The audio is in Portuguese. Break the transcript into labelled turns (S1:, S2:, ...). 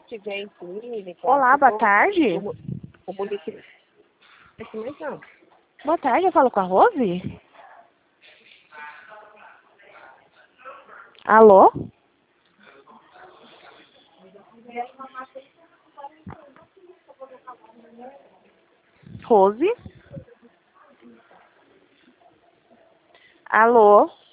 S1: tiver em clínica...
S2: Olá, boa tarde.
S1: O boletim... Não.
S2: Boa tarde, eu falo com a Rose? Alô? Rose? Alô?